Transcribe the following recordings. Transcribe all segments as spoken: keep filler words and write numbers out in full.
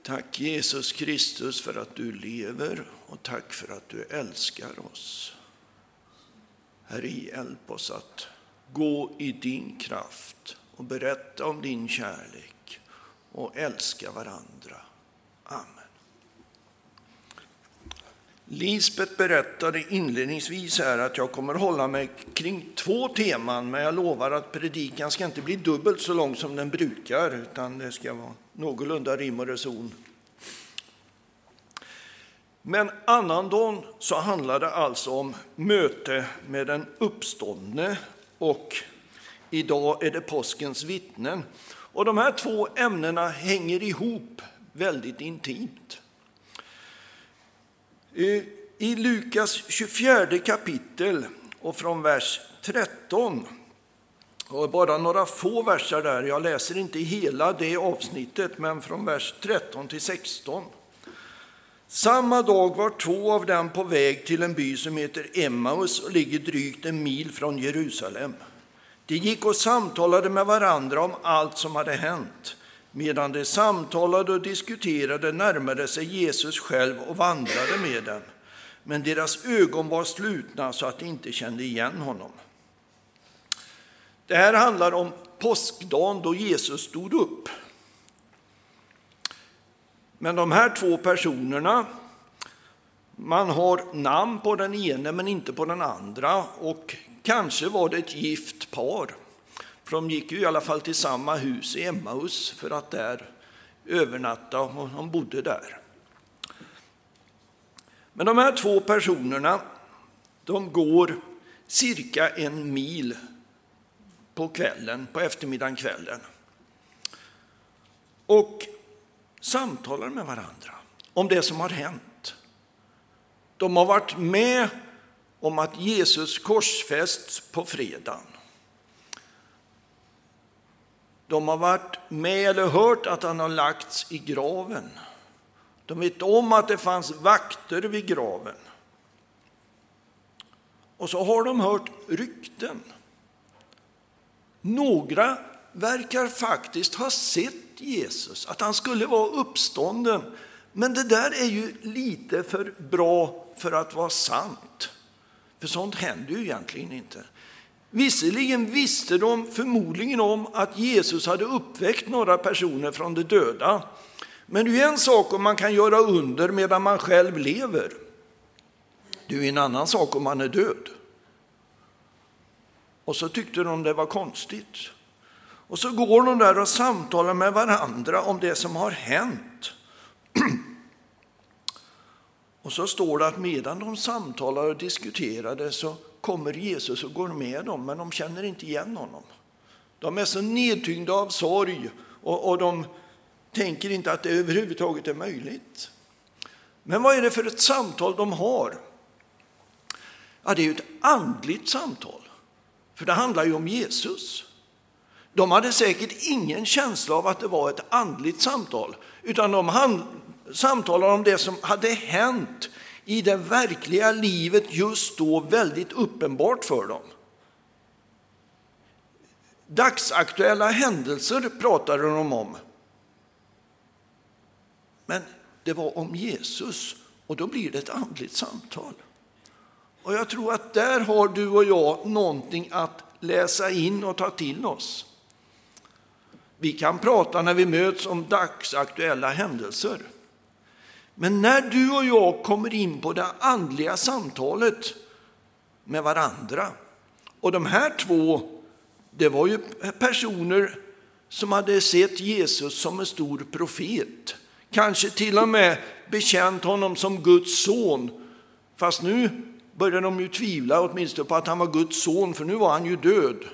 Tack Jesus Kristus för att du lever och tack för att du älskar oss. Herre, hjälp oss att gå i din kraft och berätta om din kärlek och älska varandra. Amen. Lisbeth berättade inledningsvis här att jag kommer hålla mig kring två teman, men jag lovar att predikan ska inte bli dubbelt så lång som den brukar, utan det ska vara någorlunda rim och reson. Men annandagen så handlar det alltså om möte med den uppståndne och idag är det påskens vittnen. Och de här två ämnena hänger ihop väldigt intimt. I Lukas tjugofjärde kapitel och från vers tretton, och bara några få verser där, jag läser inte hela det avsnittet, men från vers tretton till sexton. Samma dag var två av dem på väg till en by som heter Emmaus och ligger drygt en mil från Jerusalem. De gick och samtalade med varandra om allt som hade hänt. Medan de samtalade och diskuterade närmade sig Jesus själv och vandrade med dem. Men deras ögon var slutna så att de inte kände igen honom. Det här handlar om påskdagen då Jesus stod upp. Men de här två personerna, man har namn på den ene men inte på den andra, och kanske var det ett gift par. För de gick ju i alla fall till samma hus i Emmaus för att där övernatta, och de bodde där. Men de här två personerna, de går cirka en mil på kvällen, på eftermiddagen kvällen. Och samtalar med varandra om det som har hänt. De har varit med om att Jesus korsfästs på fredagen. De har varit med eller hört att han har lagts i graven. De vet om att det fanns vakter vid graven. Och så har de hört rykten. Några verkar faktiskt ha sett Jesus, att han skulle vara uppstånden. Men det där är ju lite för bra för att vara sant. För sånt händer ju egentligen inte. Visserligen visste de förmodligen om att Jesus hade uppväckt några personer från de döda. Men det är en sak om man kan göra under medan man själv lever. Det är en annan sak om man är död. Och så tyckte de det var konstigt. Och så går de där och samtalar med varandra om det som har hänt. Och så står det att medan de samtalar och diskuterade så kommer Jesus och går med dem, men de känner inte igen honom. De är så nedtyngda av sorg och, och de tänker inte att det överhuvudtaget är möjligt. Men vad är det för ett samtal de har? Ja, det är ju ett andligt samtal. För det handlar ju om Jesus. De hade säkert ingen känsla av att det var ett andligt samtal, utan de hand, samtalade om det som hade hänt i det verkliga livet just då, väldigt uppenbart för dem. Dagsaktuella händelser pratade de om. Men det var om Jesus, och då blir det ett andligt samtal. Och jag tror att där har du och jag någonting att läsa in och ta till oss. Vi kan prata när vi möts om dagsaktuella händelser. Men när du och jag kommer in på det andliga samtalet med varandra, och de här två, det var ju personer som hade sett Jesus som en stor profet. Kanske till och med bekänt honom som Guds son. Fast nu började de ju tvivla åtminstone på att han var Guds son, för nu var han ju död.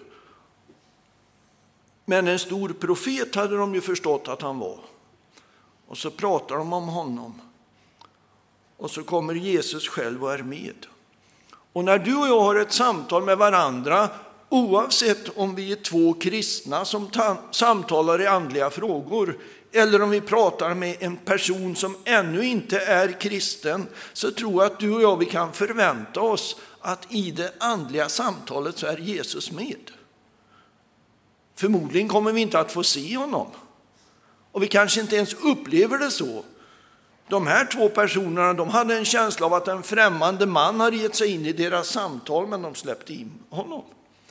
Men en stor profet hade de ju förstått att han var. Och så pratar de om honom. Och så kommer Jesus själv och är med. Och när du och jag har ett samtal med varandra, oavsett om vi är två kristna som ta- samtalar i andliga frågor, eller om vi pratar med en person som ännu inte är kristen, så tror jag att du och jag vi kan förvänta oss att i det andliga samtalet så är Jesus med. Förmodligen kommer vi inte att få se honom. Och vi kanske inte ens upplever det så. De här två personerna, de hade en känsla av att en främmande man hade gett sig in i deras samtal, men de släppte in honom.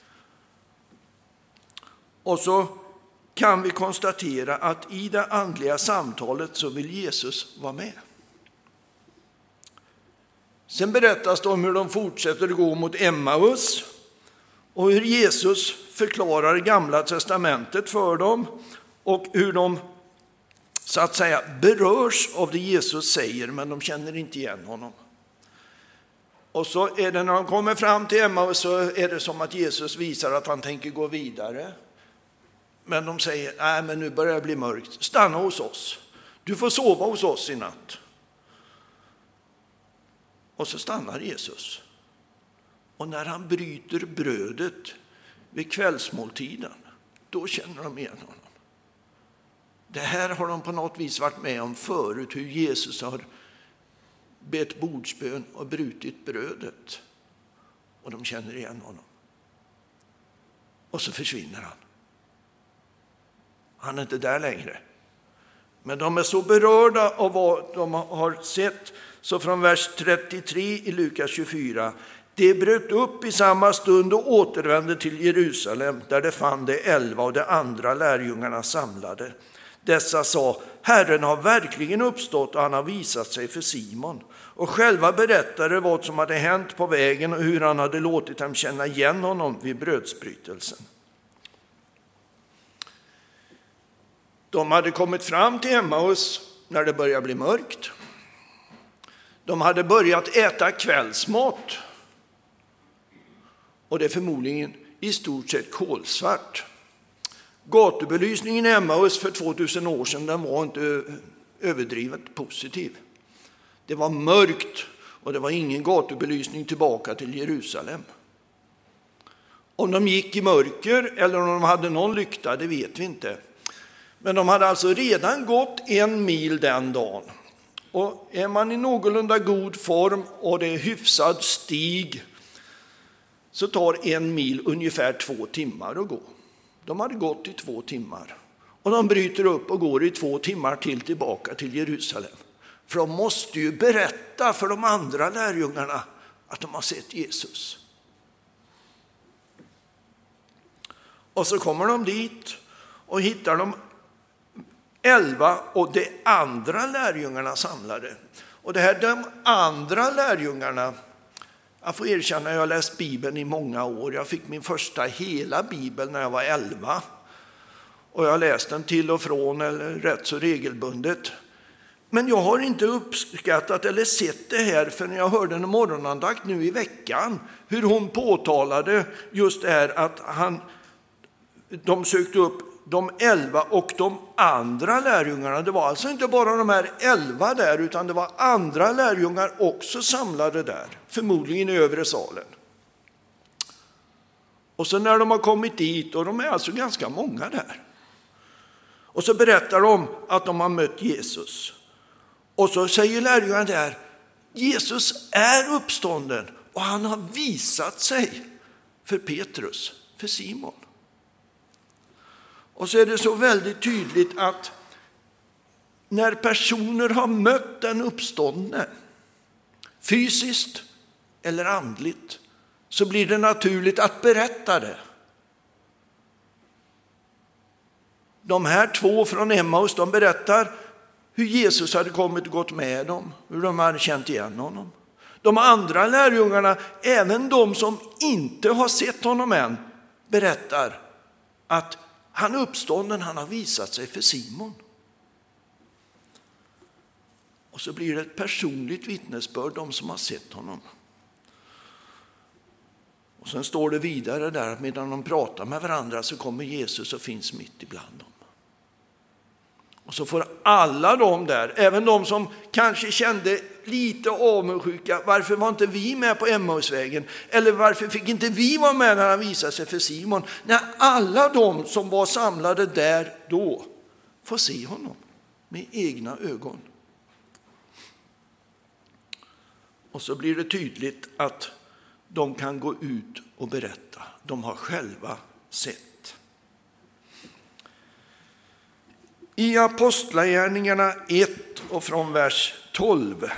Och så kan vi konstatera att i det andliga samtalet så vill Jesus vara med. Sen berättas det om hur de fortsätter gå mot Emmaus och hur Jesus förklarar Gamla testamentet för dem och hur de så att säga berörs av det Jesus säger, men de känner inte igen honom. Och så är det när de kommer fram till Emmaus så är det som att Jesus visar att han tänker gå vidare. Men de säger, nej men nu börjar det bli mörkt, stanna hos oss. Du får sova hos oss i natt. Och så stannar Jesus. Och när han bryter brödet vid kvällsmåltiden, då känner de igen honom. Det här har de på något vis varit med om förut, hur Jesus har bett bordsbön och brutit brödet. Och de känner igen honom. Och så försvinner han. Han är inte där längre. Men de är så berörda av vad de har sett, så från vers trettiotre i Lukas tjugofyra. Det bröt upp i samma stund och återvände till Jerusalem, där det fann de elva och de andra lärjungarna samlade. Dessa sa, Herren har verkligen uppstått och han har visat sig för Simon. Och själva berättade vad som hade hänt på vägen och hur han hade låtit dem känna igen honom vid brödsbrytelsen. De hade kommit fram till Emmaus när det började bli mörkt. De hade börjat äta kvällsmat. Och det är förmodligen i stort sett kolsvart. Gatubelysningen i Emmaus för tvåtusen år sedan, den var inte överdrivet positiv. Det var mörkt och det var ingen gatubelysning tillbaka till Jerusalem. Om de gick i mörker eller om de hade någon lykta, det vet vi inte. Men de hade alltså redan gått en mil den dagen. Och är man i någorlunda god form och det är hyfsad stig, så tar en mil ungefär två timmar att gå. De hade gått i två timmar. Och de bryter upp och går i två timmar till tillbaka till Jerusalem. För de måste ju berätta för de andra lärjungarna att de har sett Jesus. Och så kommer de dit och hittar de elva och de andra lärjungarna samlade. Och det här, de andra lärjungarna, jag får erkänna, jag har läst Bibeln i många år. Jag fick min första hela Bibel när jag var elva. Och jag har läst den till och från, eller rätt så regelbundet. Men jag har inte uppskattat eller sett det här för när jag hörde en morgonandakt nu i veckan. Hur hon påtalade just det här att han, de sökte upp de elva och de andra lärjungarna. Det var alltså inte bara de här elva där, utan det var andra lärjungar också samlade där. Förmodligen i övre salen. Och så när de har kommit dit, och de är alltså ganska många där. Och så berättar de att de har mött Jesus. Och så säger lärjungarna där, Jesus är uppstånden och han har visat sig för Petrus, för Simon. Och så är det så väldigt tydligt att när personer har mött den uppståndne, fysiskt eller andligt, så blir det naturligt att berätta det. De här två från Emmaus, de berättar hur Jesus hade kommit och gått med dem, hur de hade känt igen honom. De andra lärjungarna, även de som inte har sett honom än, berättar att han uppstånden, han har visat sig för Simon. Och så blir det ett personligt vittnesbörd, de som har sett honom. Och sen står det vidare där att medan de pratar med varandra så kommer Jesus och finns mitt ibland dem. Och så får alla de där, även de som kanske kände lite avundsjuka, varför var inte vi med på Emmausvägen? Eller varför fick inte vi vara med när han visade sig för Simon? När alla de som var samlade där då får se honom med egna ögon. Och så blir det tydligt att de kan gå ut och berätta. De har själva sett. I Apostlagärningarna ett och från vers tolv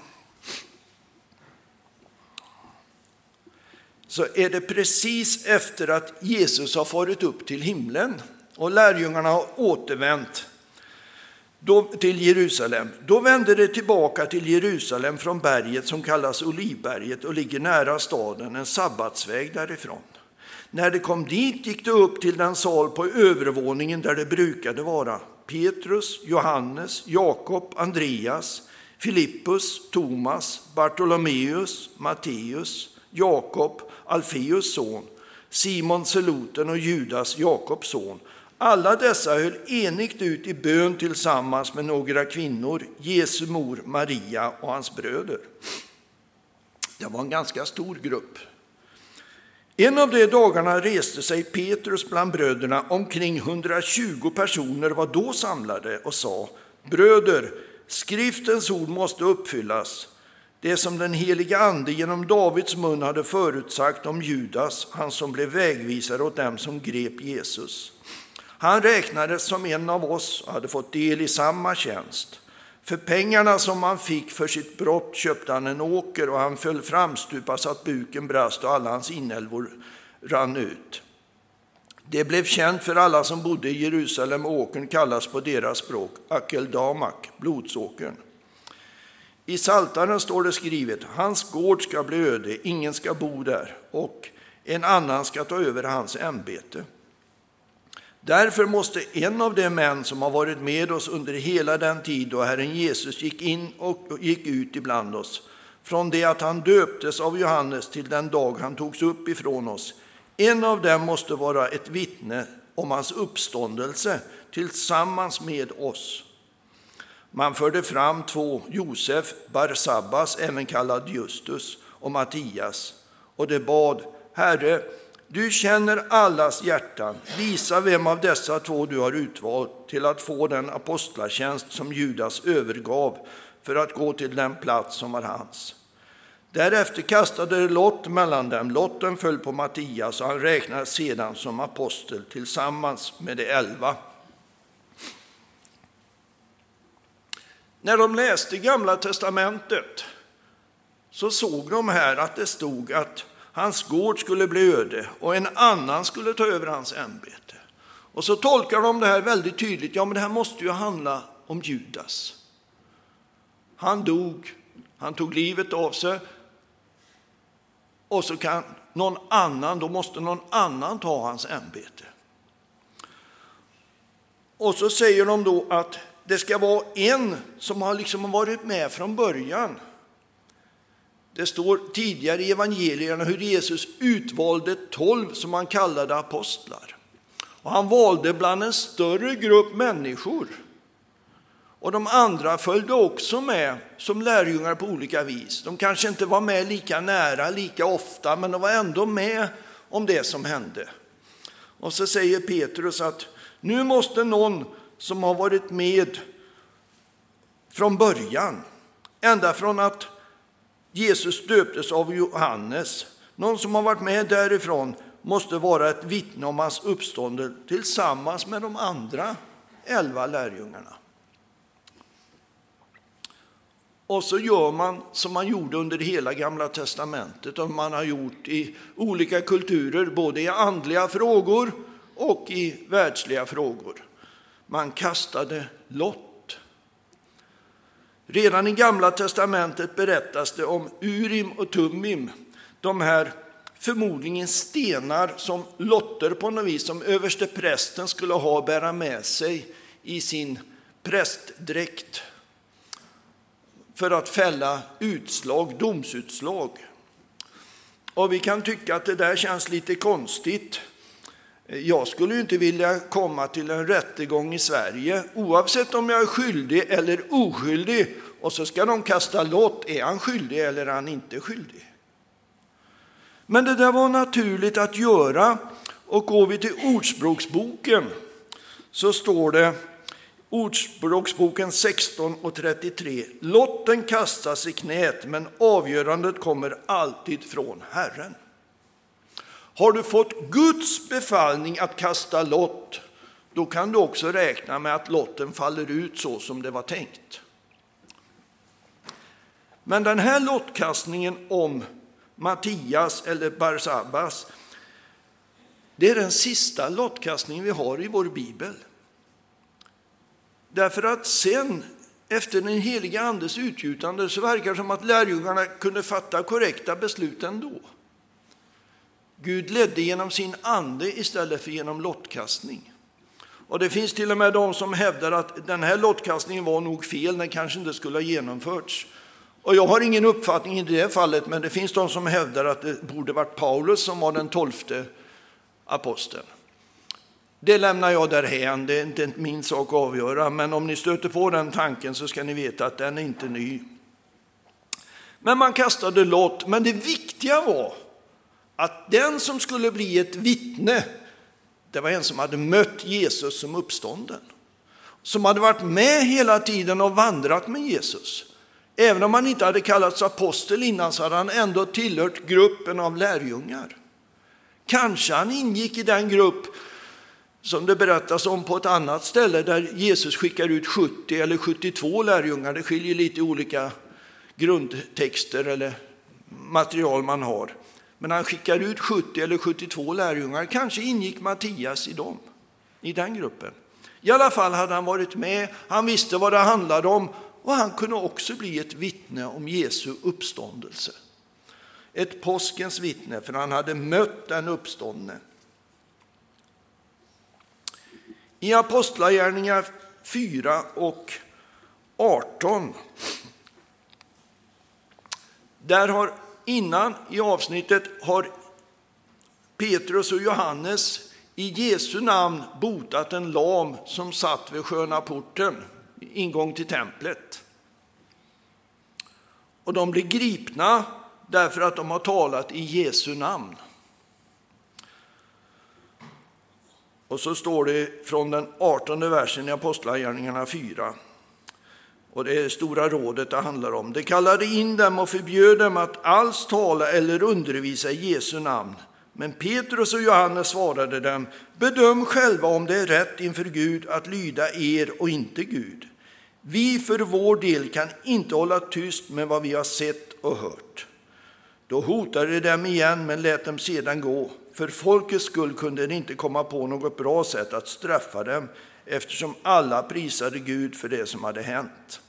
så är det precis efter att Jesus har farit upp till himlen och lärjungarna har återvänt då, till Jerusalem. Då vände det tillbaka till Jerusalem från berget som kallas Olivberget och ligger nära staden, en sabbatsväg därifrån. När det kom dit gick det upp till den sal på övervåningen där det brukade vara. Petrus, Johannes, Jakob, Andreas, Filippus, Thomas, Bartolomeus, Matteus, Jakob, Alfeus son, Simon Zeloten och Judas, Jakobs son. Alla dessa höll enigt ut i bön tillsammans med några kvinnor, Jesu mor Maria och hans bröder. Det var en ganska stor grupp. En av de dagarna reste sig Petrus bland bröderna, omkring hundratjugo personer var då samlade och sa: bröder, skriftens ord måste uppfyllas. Det som den heliga ande genom Davids mun hade förutsagt om Judas, han som blev vägvisare åt dem som grep Jesus. Han räknades som en av oss och hade fått del i samma tjänst. För pengarna som han fick för sitt brott köpte han en åker och han föll framstupa så att buken brast och alla hans inälvor rann ut. Det blev känt för alla som bodde i Jerusalem, och åkern kallas på deras språk Akeldamak, blodsåkern. I Psaltaren står det skrivet: hans gård ska bli öde, ingen ska bo där, och en annan ska ta över hans ämbete. Därför måste en av de män som har varit med oss under hela den tid då Herren Jesus gick in och gick ut ibland oss, från det att han döptes av Johannes till den dag han togs upp ifrån oss, en av dem måste vara ett vittne om hans uppståndelse tillsammans med oss. Man förde fram två, Josef, Barsabbas, även kallad Justus, och Mattias, och det bad: Herre, du känner allas hjärtan, visa vem av dessa två du har utvalt till att få den apostlatjänst som Judas övergav för att gå till den plats som var hans. Därefter kastade det lott mellan dem. Lotten föll på Mattias och han räknades sedan som apostel tillsammans med de elva. När de läste Gamla testamentet så såg de här att det stod att hans gård skulle bli öde och en annan skulle ta över hans ämbete. Och så tolkar de det här väldigt tydligt. Ja, men det här måste ju handla om Judas. Han dog, han tog livet av sig. Och så kan någon annan, då måste någon annan ta hans ämbete. Och så säger de då att det ska vara en som har liksom varit med från början. Det står tidigare i evangelierna hur Jesus utvalde tolv som han kallade apostlar. Och han valde bland en större grupp människor. Och de andra följde också med som lärjungar på olika vis. De kanske inte var med lika nära, lika ofta, men de var ändå med om det som hände. Och så säger Petrus att nu måste någon som har varit med från början, ända från att Jesus döptes av Johannes, någon som har varit med därifrån måste vara ett vittne om hans uppståndelse tillsammans med de andra elva lärjungarna. Och så gör man som man gjorde under hela Gamla testamentet och man har gjort i olika kulturer, både i andliga frågor och i världsliga frågor. Man kastade lott. Redan i Gamla testamentet berättas det om Urim och Tumim, de här förmodligen stenar som lotter på något vis som överste prästen skulle ha bära med sig i sin prästdräkt för att fälla utslag, domsutslag. Och vi kan tycka att det där känns lite konstigt. Jag skulle ju inte vilja komma till en rättegång i Sverige oavsett om jag är skyldig eller oskyldig och så ska de kasta lott, är han skyldig eller är han inte skyldig? Men det där var naturligt att göra, och går vi till Ordspråksboken så står det Ordspråksboken sexton och trettiotre: lotten kastas i knät, men avgörandet kommer alltid från Herren. Har du fått Guds befallning att kasta lott, då kan du också räkna med att lotten faller ut så som det var tänkt. Men den här lottkastningen om Mattias eller Barsabbas, det är den sista lottkastningen vi har i vår bibel. Därför att sen, efter den heliga andes utgjutande, så verkar det som att lärjungarna kunde fatta korrekta beslut ändå. Gud ledde genom sin ande istället för genom lottkastning. Och det finns till och med de som hävdar att den här lottkastningen var nog fel, den kanske inte skulle ha genomförts. Och jag har ingen uppfattning i det fallet, men det finns de som hävdar att det borde varit Paulus som var den tolfte aposteln. Det lämnar jag därhän, det är inte min sak att avgöra, men om ni stöter på den tanken så ska ni veta att den är inte ny. Men man kastade lott, men det viktiga var att den som skulle bli ett vittne, det var en som hade mött Jesus som uppstånden. Som hade varit med hela tiden och vandrat med Jesus. Även om han inte hade kallats apostel innan så hade han ändå tillhört gruppen av lärjungar. Kanske han ingick i den grupp som det berättas om på ett annat ställe där Jesus skickar ut sjuttio eller sjuttiotvå lärjungar. Det skiljer lite olika grundtexter eller material man har. Men han skickar ut sjuttio eller sjuttiotvå lärjungar. Kanske ingick Mattias i dem, i den gruppen. I alla fall hade han varit med, han visste vad det handlade om och han kunde också bli ett vittne om Jesu uppståndelse. Ett påskens vittne, för han hade mött den uppståndne. I Apostlagärningar fyra och arton, där har innan i avsnittet har Petrus och Johannes i Jesu namn botat en lam som satt vid sköna porten, ingång till templet. Och de blir gripna därför att de har talat i Jesu namn. Och så står det från den artonde versen i Apostlagärningarna fyra. Och det är Stora rådet det handlar om. Det kallade in dem och förbjöd dem att alls tala eller undervisa i Jesu namn. Men Petrus och Johannes svarade dem: bedöm själva om det är rätt inför Gud att lyda er och inte Gud. Vi för vår del kan inte hålla tyst med vad vi har sett och hört. Då hotade de dem igen, men lät dem sedan gå. För folkets skull kunde de inte komma på något bra sätt att straffa dem, eftersom alla prisade Gud för det som hade hänt.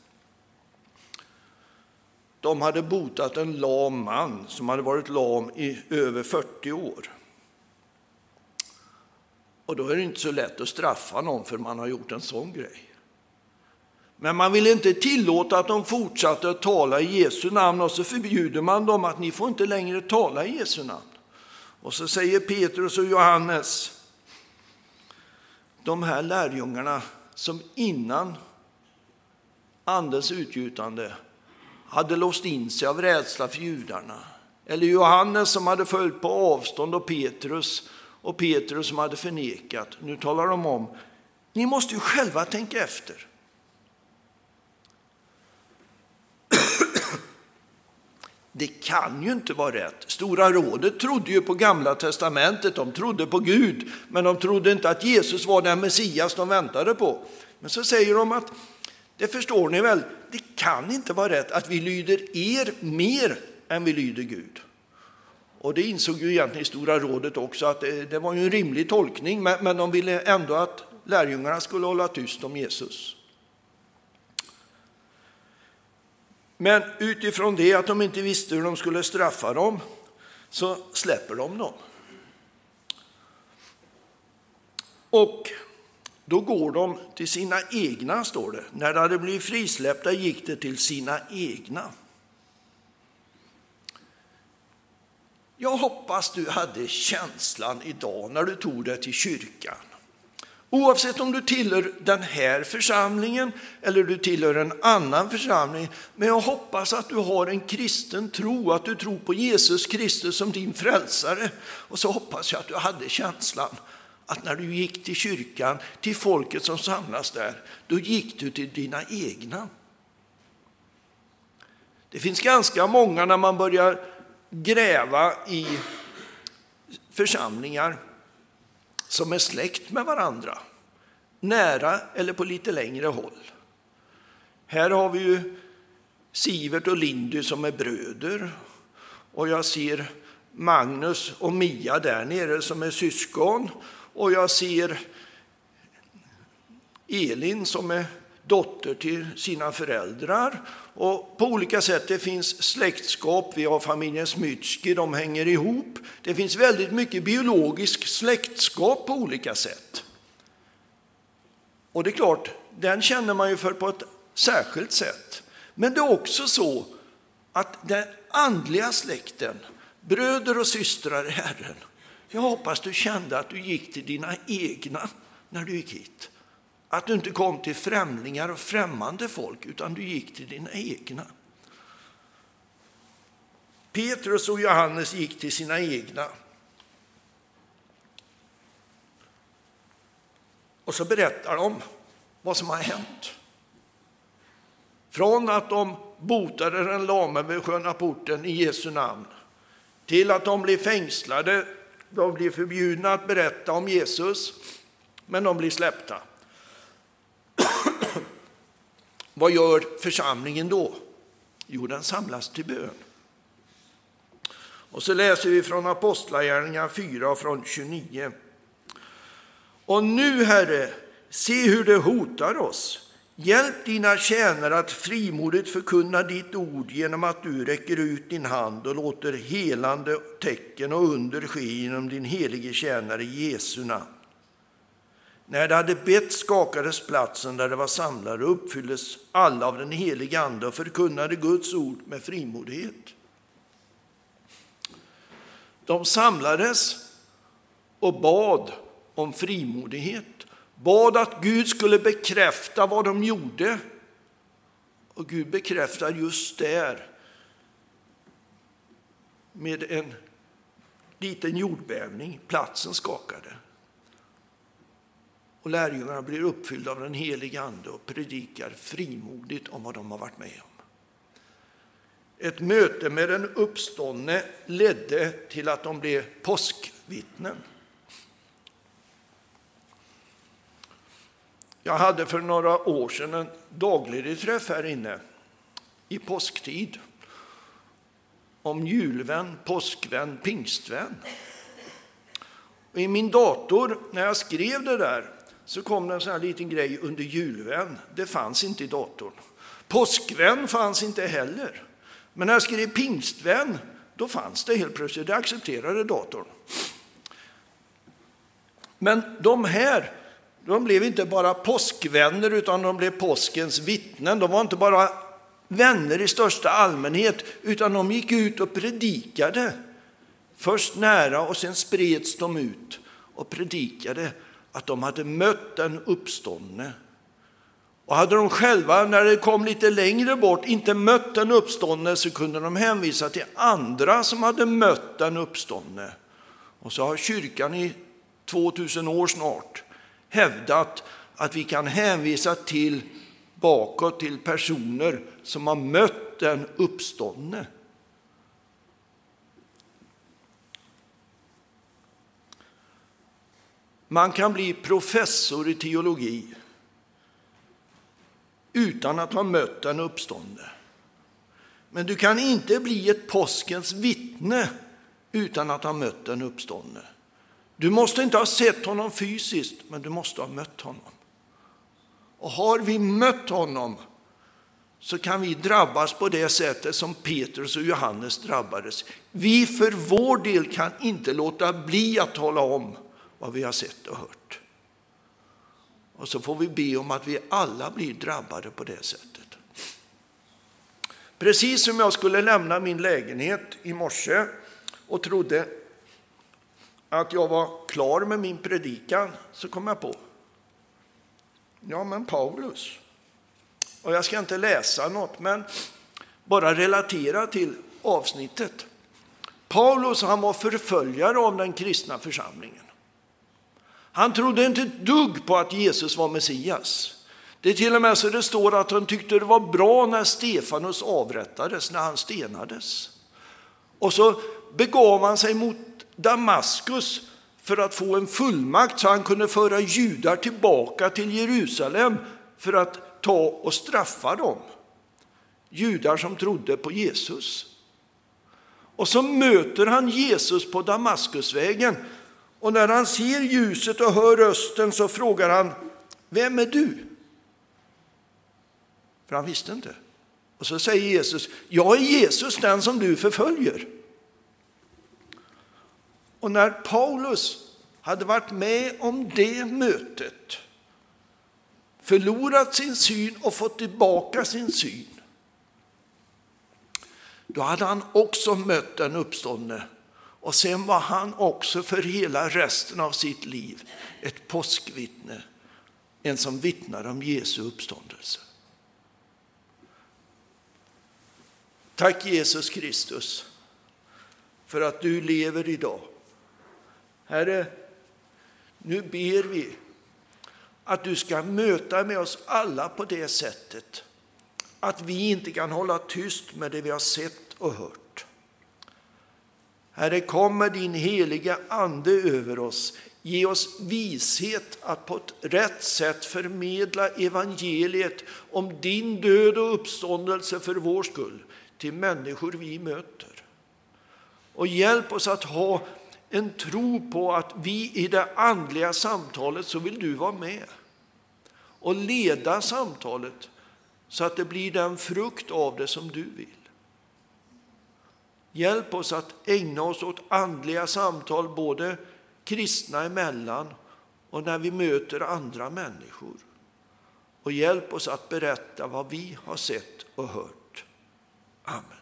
De hade botat en lam man som hade varit lam i över fyrtio år. Och då är det inte så lätt att straffa någon för man har gjort en sån grej. Men man vill inte tillåta att de fortsatte att tala i Jesu namn, och så förbjuder man dem att ni får inte längre tala i Jesu namn. Och så säger Petrus och Johannes, de här lärjungarna som innan andens utgjutande hade låst in sig av rädsla för judarna. Eller Johannes som hade följt på avstånd och Petrus och Petrus som hade förnekat. Nu talar de om, ni måste ju själva tänka efter. Det kan ju inte vara rätt. Stora rådet trodde ju på Gamla testamentet, de trodde på Gud, men de trodde inte att Jesus var den Messias de väntade på. Men så säger de att, det förstår ni väl, det kan inte vara rätt att vi lyder er mer än vi lyder Gud. Och det insåg ju egentligen Stora rådet också, att det, det var ju en rimlig tolkning, men, men de ville ändå att lärjungarna skulle hålla tyst om Jesus. Men utifrån det att de inte visste hur de skulle straffa dem, så släpper de dem. Och då går de till sina egna, står det. När de hade blivit frisläppta gick det till sina egna. Jag hoppas du hade känslan idag när du tog dig till kyrkan. Oavsett om du tillhör den här församlingen eller du tillhör en annan församling. Men jag hoppas att du har en kristen tro, att du tror på Jesus Kristus som din frälsare. Och så hoppas jag att du hade känslan att när du gick till kyrkan, till folket som samlas där, då gick du till dina egna. Det finns ganska många när man börjar gräva i församlingar som är släkt med varandra. nära eller på lite längre håll. Här har vi ju Sivert och Lindy som är bröder. Och jag ser Magnus och Mia där nere som är syskon. Och jag ser Elin som är dotter till sina föräldrar. Och på olika sätt, det finns släktskap. Vi har familjen Smytsky, de hänger ihop. Det finns väldigt mycket biologisk släktskap på olika sätt. Och det är klart, den känner man ju för på ett särskilt sätt. Men det är också så att den andliga släkten, bröder och systrar i Herren, jag hoppas du kände att du gick till dina egna när du gick hit. Att du inte kom till främlingar och främmande folk, utan du gick till dina egna. Petrus och Johannes gick till sina egna. Och så berättar de vad som har hänt. Från att de botade den lame vid sköna porten i Jesu namn, till att de blir fängslade, de blir förbjudna att berätta om Jesus, men de blir släppta. Vad gör församlingen då? Jo, den samlas till bön. Och så läser vi från Apostlagärningarna fyra och från tjugonio. Och nu, Herre, se hur det hotar oss. Hjälp dina tjänare att frimodigt förkunna ditt ord genom att du räcker ut din hand och låter helande tecken och under ske genom din helige tjänare Jesu namn. När det hade bett skakades platsen där det var samlade och uppfylldes alla av den heliga ande och förkunnade Guds ord med frimodighet. De samlades och bad om frimodighet. Bad att Gud skulle bekräfta vad de gjorde. Och Gud bekräftar just där med en liten jordbävning. Platsen skakade. Och lärjungarna blir uppfyllda av den heliga ande och predikar frimodigt om vad de har varit med om. Ett möte med den uppståndne ledde till att de blev påskvittnen. Jag hade för några år sedan en daglig träff här inne i påsktid om julvän, påskvän, pingstvän. Och i min dator, när jag skrev det där, så kom det en sån här liten grej under julvän. Det fanns inte i datorn. Påskvän fanns inte heller. Men när jag skrev pingstvän, då fanns det helt plötsligt. Det accepterade datorn. Men de här, de blev inte bara påskvänner utan de blev påskens vittnen. De var inte bara vänner i största allmänhet utan de gick ut och predikade. Först nära och sen spreds de ut och predikade att de hade mött den uppståndne. Och hade de själva, när det kom lite längre bort, inte mött den uppståndne så kunde de hänvisa till andra som hade mött den uppståndne. Och så har kyrkan i tvåtusen år snart hävdat att vi kan hänvisa till bakåt till personer som har mött den uppståndne. Man kan bli professor i teologi utan att ha mött en uppståndne. Men du kan inte bli ett påskens vittne utan att ha mött en uppståndne. Du måste inte ha sett honom fysiskt, men du måste ha mött honom. Och har vi mött honom så kan vi drabbas på det sättet som Petrus och Johannes drabbades. Vi för vår del kan inte låta bli att tala om vad vi har sett och hört. Och så får vi be om att vi alla blir drabbade på det sättet. Precis som jag skulle lämna min lägenhet i morse och trodde att jag var klar med min predikan, så kom jag på. Ja, men Paulus. Och jag ska inte läsa något, men bara relatera till avsnittet. Paulus, han var förföljare av den kristna församlingen. Han trodde inte ett dugg på att Jesus var Messias. Det är till och med så det står att han tyckte det var bra när Stefanus avrättades, när han stenades. Och så begav han sig mot Damaskus för att få en fullmakt så han kunde föra judar tillbaka till Jerusalem för att ta och straffa dem. Judar som trodde på Jesus. Och så möter han Jesus på Damaskusvägen. Och när han ser ljuset och hör rösten så frågar han: vem är du? För han visste inte. Och så säger Jesus: jag är Jesus, den som du förföljer. Och när Paulus hade varit med om det mötet, förlorat sin syn och fått tillbaka sin syn, då hade han också mött den uppståndne. Och sen var han också för hela resten av sitt liv ett påskvittne. En som vittnar om Jesu uppståndelse. Tack Jesus Kristus för att du lever idag. Herre, nu ber vi att du ska möta med oss alla på det sättet att vi inte kan hålla tyst med det vi har sett och hört. Herre, kom med din heliga ande över oss. Ge oss vishet att på ett rätt sätt förmedla evangeliet om din död och uppståndelse för vår skull till människor vi möter. Och hjälp oss att ha en tro på att vi i det andliga samtalet så vill du vara med och leda samtalet så att det blir den frukt av det som du vill. Hjälp oss att ägna oss åt andliga samtal både kristna emellan och när vi möter andra människor. Och hjälp oss att berätta vad vi har sett och hört. Amen.